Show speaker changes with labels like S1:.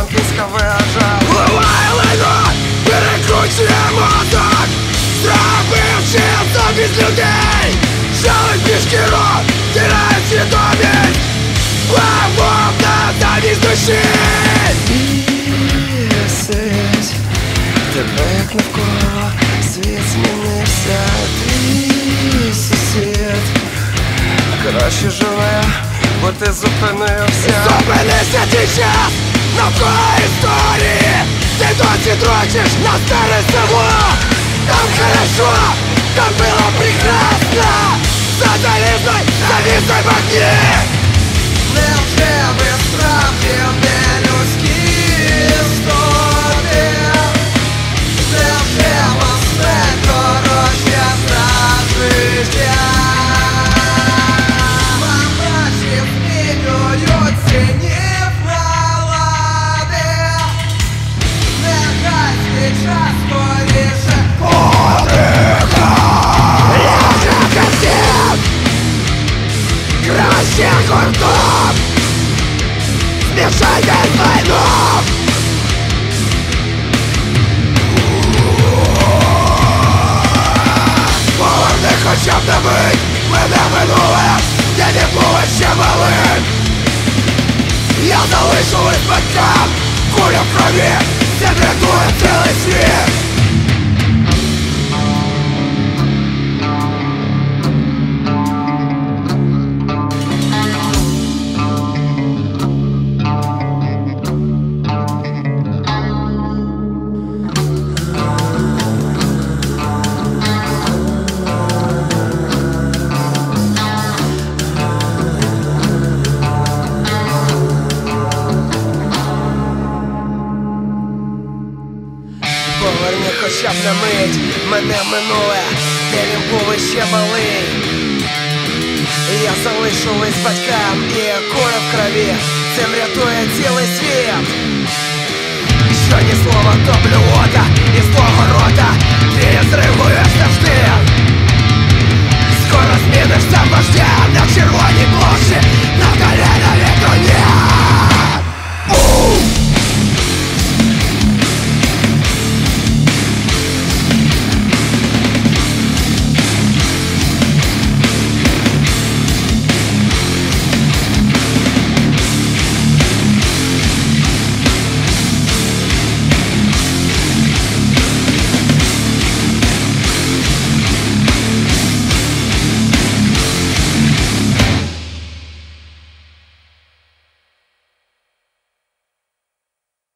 S1: Франківська вежа.
S2: Вливає лайно, перекручує мозок, зробивши совість людей, жалить пішки рот, тирає свідомість, вимовна замість душі.
S1: Бісить тебе, як навколо світ змінився. Твій сусід краще живе, бо ти зупинився.
S2: Зупинися твій час навколо історії, ти досі дрочиш на старе село. Там хорошо, там было прекрасно, за залізной завісой в огні.
S1: Невже ви справді не людські істоти? Невже вам смерть дорожча за життя? Вам наші змінюють цінів налади. Нехай свій час скоріше
S2: Я вже хотів краще гуртом, змішайте з війном. Поверни хоча б на мить мене минуле, де не було ще малим. Я залишу лиш батькам куля в крові, це врятує цілий світ.
S1: Поверни хоча б на мить мене минуле, де він був іще малий. Я залишу лист батькам і куля в крові, цим рятує цілий світ. Що ні слова, то блювота із твого рота, ти зривуєш завжди